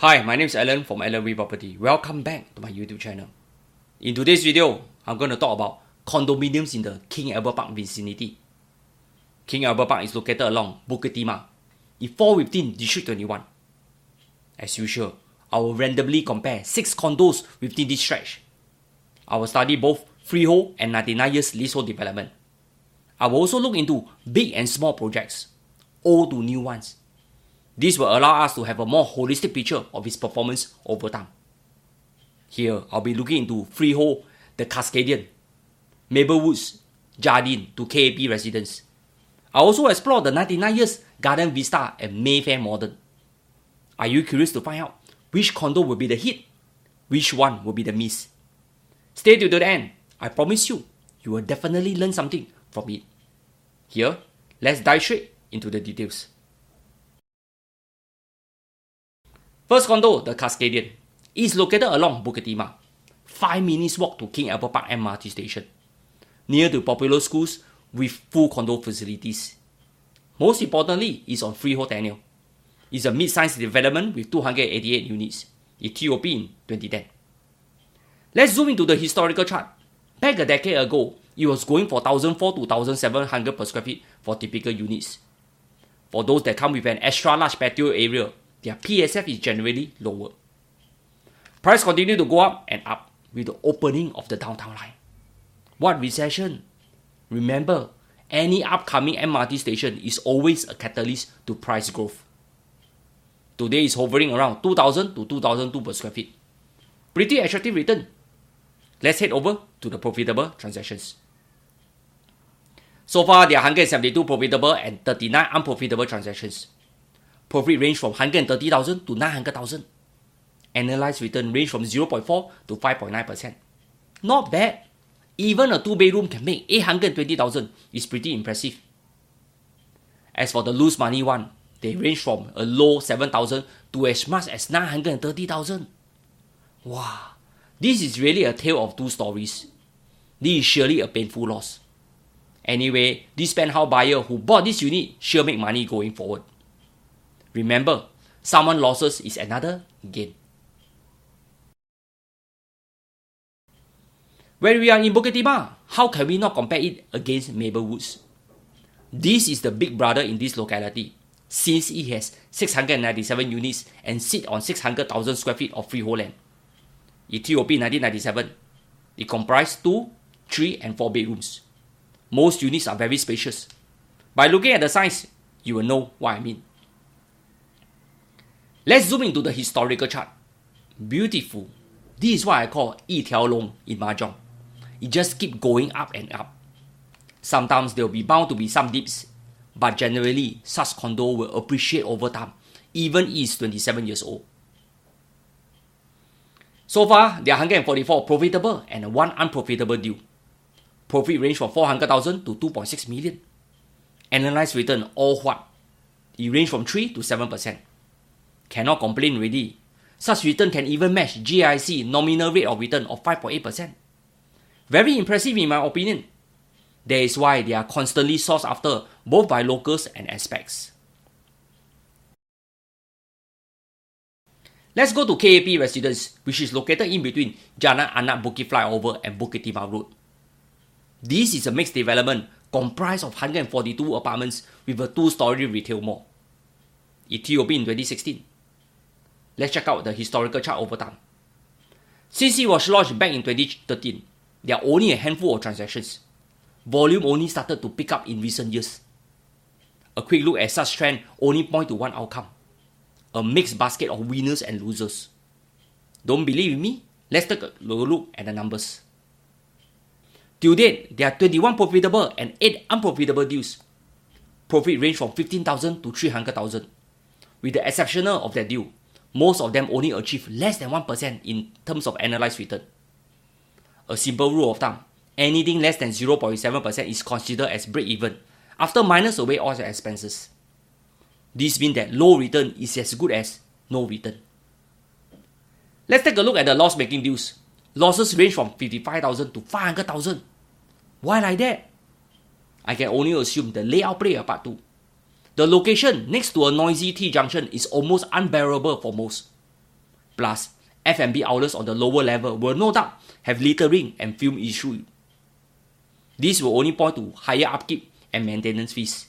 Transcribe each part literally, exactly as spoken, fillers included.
Hi, my name is Alan from Alan Wee Property. Welcome back to my YouTube channel. In today's video, I'm going to talk about condominiums in the King Albert Park vicinity. King Albert Park is located along Bukit Timah. It falls within District twenty-one. As usual, I will randomly compare six condos within this stretch. I will study both freehold and ninety-nine years leasehold development. I will also look into big and small projects, old to new ones. This will allow us to have a more holistic picture of its performance over time. Here, I'll be looking into freehold, the Cascadian, Maplewoods, Jardine to K A P residence. I'll also explore the ninety-nine years Garden Vista and Mayfair Modern. Are you curious to find out which condo will be the hit? Which one will be the miss? Stay till the end. I promise you, you will definitely learn something from it. Here, let's dive straight into the details. First condo, the Cascadian, is located along Bukit Timah, five minutes walk to King Albert Park M R T station, near to popular schools with full condo facilities. Most importantly, it's on freehold tenure. It's a mid-sized development with two hundred eighty-eight units. It T O P in twenty ten. Let's zoom into the historical chart. Back a decade ago, it was going for one thousand four to one thousand seven hundred per square feet for typical units. For those that come with an extra large patio area, their P S F is generally lower. Price continue to go up and up with the opening of the downtown line. What recession? Remember, any upcoming M R T station is always a catalyst to price growth. Today is hovering around two thousand to two thousand two per square feet. Pretty attractive return. Let's head over to the profitable transactions. So far, there are one hundred seventy-two profitable and thirty-nine unprofitable transactions. Profit range from one hundred thirty thousand to nine hundred thousand. Annualized return range from zero point four to five point nine percent. Not bad. Even a two bedroom can make eight hundred twenty thousand. Is pretty impressive. As for the lose money one, they range from a low seven thousand to as much as nine hundred thirty thousand. Wow, this is really a tale of two stories. This is surely a painful loss. Anyway, this penthouse buyer who bought this unit sure make money going forward. Remember, someone losses is another gain. When we are in Bukit Timah, how can we not compare it against Maplewoods? This is the big brother in this locality, since it has six hundred ninety-seven units and sit on six hundred thousand square feet of freehold land. It T O P nineteen ninety-seven. It comprises two, three and four bedrooms. Most units are very spacious. By looking at the size, you will know what I mean. Let's zoom into the historical chart. Beautiful. This is what I call 一条龙 in Mahjong. It just keep going up and up. Sometimes there will be bound to be some dips, but generally, such condo will appreciate over time, even if it's twenty-seven years old. So far, there are one hundred forty-four profitable and one unprofitable deal. Profit range from four hundred thousand to two point six million. Annualized return all what? It range from three to seven percent. Cannot complain really. Such return can even match G I C nominal rate of return of five point eight percent. Very impressive in my opinion. That is why they are constantly sought after both by locals and expats. Let's go to K A P residence, which is located in between Jalan Anak Bukit Flyover and Bukit Timah Road. This is a mixed development comprised of one hundred forty-two apartments with a two-story retail mall. It T O P in twenty sixteen. Let's check out the historical chart over time. Since it was launched back in twenty thirteen, there are only a handful of transactions. Volume only started to pick up in recent years. A quick look at such trend only point to one outcome. A mixed basket of winners and losers. Don't believe me? Let's take a look at the numbers. Till date, there are twenty-one profitable and eight unprofitable deals. Profit range from fifteen thousand to three hundred thousand. With the exception of that deal, most of them only achieve less than one percent in terms of annualized return. A simple rule of thumb, anything less than zero point seven percent is considered as break-even after minus away all the expenses. This means that low return is as good as no return. Let's take a look at the loss-making deals. Losses range from fifty-five thousand to five hundred thousand. Why like that? I can only assume the layout play a part too. The location next to a noisy T-junction is almost unbearable for most. Plus, F and B outlets on the lower level will no doubt have littering and film issue. This will only point to higher upkeep and maintenance fees.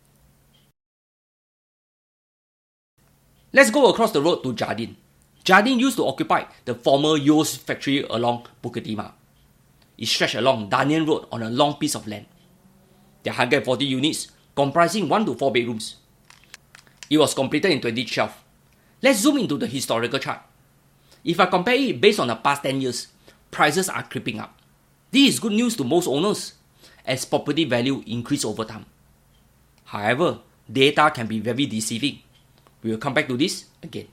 Let's go across the road to Jardine. Jardine used to occupy the former Yo's factory along Bukit Timah. It stretched along Daniel Road on a long piece of land. There are one hundred forty units comprising one to four bedrooms. It was completed in twenty twelve. Let's zoom into the historical chart. If I compare it based on the past ten years, prices are creeping up. This is good news to most owners as property value increase over time. However, data can be very deceiving. We will come back to this again.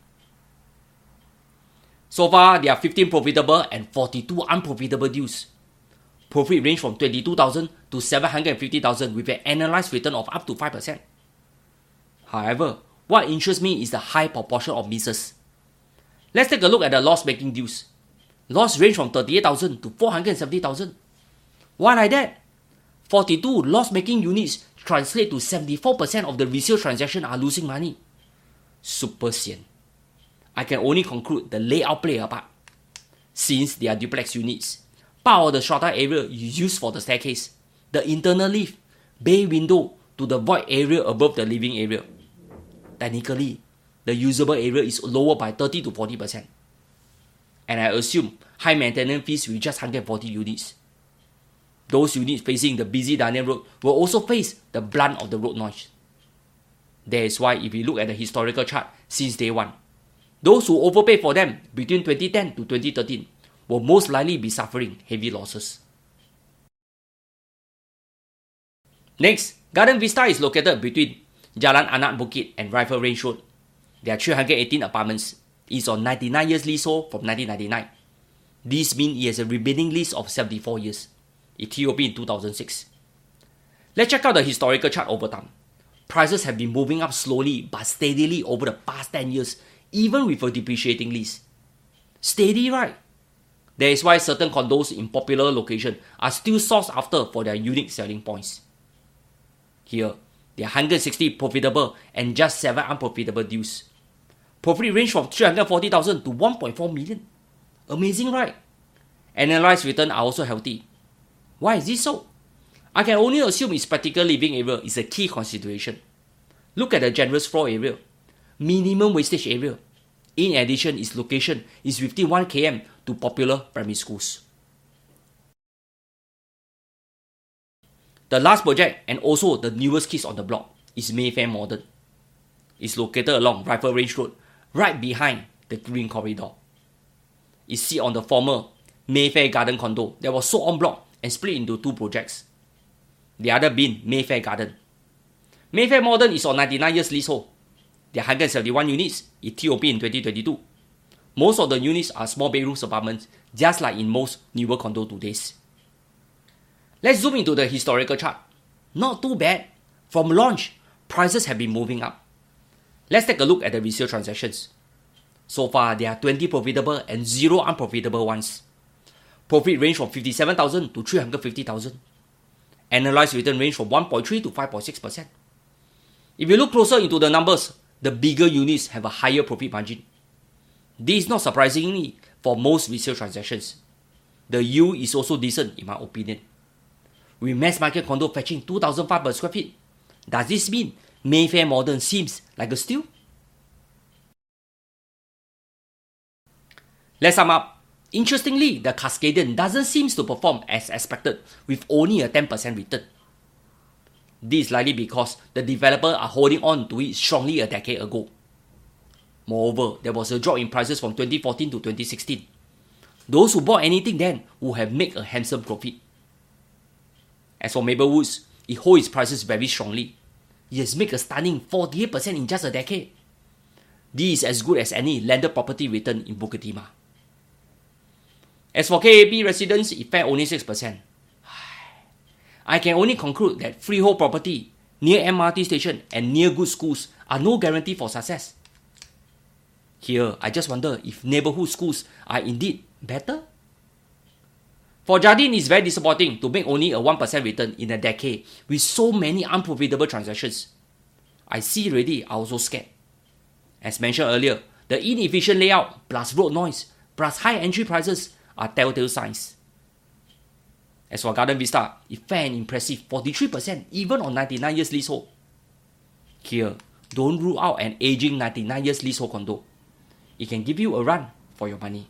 So far, there are fifteen profitable and forty-two unprofitable deals. Profit range from twenty-two thousand to seven hundred fifty thousand with an annualized return of up to five percent. However, what interests me is the high proportion of misses. Let's take a look at the loss-making deals. Loss range from thirty-eight thousand to four hundred seventy thousand. Why like that? forty-two loss-making units translate to seventy-four percent of the resale transactions are losing money. Super sian. I can only conclude the layout play a part. Since they are duplex units, part of the strata area is used for the staircase, the internal lift, bay window to the void area above the living area. Technically, the usable area is lower by thirty to forty percent. And I assume high maintenance fees with just one hundred forty units. Those units facing the busy Daniel Road will also face the brunt of the road noise. That is why if we look at the historical chart since day one, those who overpaid for them between twenty ten to twenty thirteen will most likely be suffering heavy losses. Next, Garden Vista is located between Jalan Anak Bukit and Rifle Range Road. There are three hundred eighteen apartments. It's on ninety-nine years leasehold from nineteen ninety-nine. This means it has a remaining lease of seventy-four years. It T O P in two thousand six. Let's check out the historical chart over time. Prices have been moving up slowly but steadily over the past ten years, even with a depreciating lease. Steady, right? That is why certain condos in popular locations are still sought after for their unique selling points. Here, there are one hundred sixty profitable and just seven unprofitable deals. Profit range from three hundred forty thousand to one point four million. Amazing, right? Annualized returns are also healthy. Why is this so? I can only assume its practical living area is a key consideration. Look at the generous floor area, minimum wastage area. In addition, its location is within one kilometer to popular primary schools. The last project and also the newest kids on the block is Mayfair Modern. It's located along Rifle Range Road, right behind the Green Corridor. It sits on the former Mayfair Garden condo that was sold en bloc and split into two projects. The other being Mayfair Garden. Mayfair Modern is on ninety-nine years leasehold. There are one hundred seventy-one units. It T O P in twenty twenty-two. Most of the units are small bedrooms apartments, just like in most newer condos today. Let's zoom into the historical chart. Not too bad. From launch, prices have been moving up. Let's take a look at the resale transactions. So far, there are twenty profitable and zero unprofitable ones. Profit range from fifty-seven thousand to three hundred fifty thousand. Annualized return range from one point three to five point six percent. If you look closer into the numbers, the bigger units have a higher profit margin. This is not surprisingly for most resale transactions. The yield is also decent in my opinion. With mass market condo fetching two thousand five per square feet, does this mean Mayfair Modern seems like a steal? Let's sum up. Interestingly, the Cascadian doesn't seem to perform as expected with only a ten percent return. This is likely because the developers are holding on to it strongly a decade ago. Moreover, there was a drop in prices from twenty fourteen to twenty sixteen. Those who bought anything then would have made a handsome profit. As for Maplewoods, it holds its prices very strongly. It has made a stunning forty-eight percent in just a decade. This is as good as any landed property return in Bukit Timah. As for K A P residents, it fell only six percent. I can only conclude that freehold property near M R T station and near good schools are no guarantee for success. Here, I just wonder if neighborhood schools are indeed better. For Jardine, it's very disappointing to make only a one percent return in a decade with so many unprofitable transactions. I see already, I was so scared. As mentioned earlier, The inefficient layout plus road noise plus high entry prices are telltale signs. As for Garden Vista, it fared an impressive forty-three percent even on ninety-nine years leasehold. Here, don't rule out an aging ninety-nine years leasehold condo. It can give you a run for your money.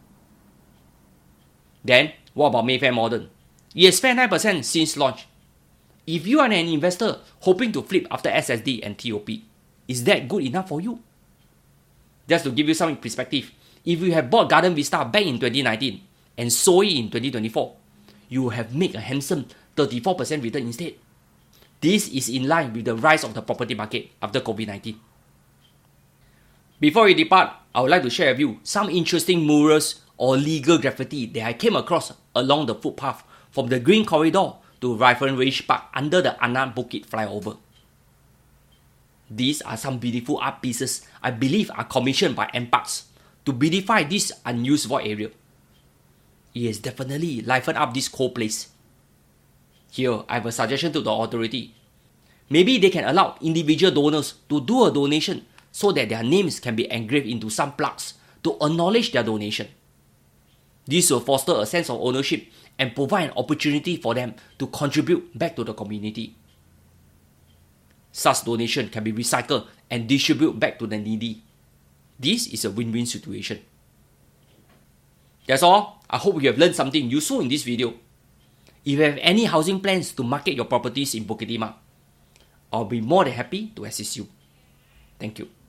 Then, what about Mayfair Modern? It has fared nine percent since launch. If you are an investor hoping to flip after S S D and T O P, is that good enough for you? Just to give you some perspective, if you have bought Garden Vista back in twenty nineteen and sold it in twenty twenty-four, you will have made a handsome thirty-four percent return instead. This is in line with the rise of the property market after COVID nineteen. Before we depart, I would like to share with you some interesting murals or legal graffiti that I came across along the footpath from the Green Corridor to Rifle Range Park under the Anak Bukit flyover. These are some beautiful art pieces I believe are commissioned by N Parks to beautify this unused void area. It has definitely livened up this cold place. Here, I have a suggestion to the authority. Maybe they can allow individual donors to do a donation so that their names can be engraved into some plaques to acknowledge their donation. This will foster a sense of ownership and provide an opportunity for them to contribute back to the community. Such donation can be recycled and distributed back to the needy. This is a win-win situation. That's all. I hope you have learned something useful in this video. If you have any housing plans to market your properties in Bukit Timah, I'll be more than happy to assist you. Thank you.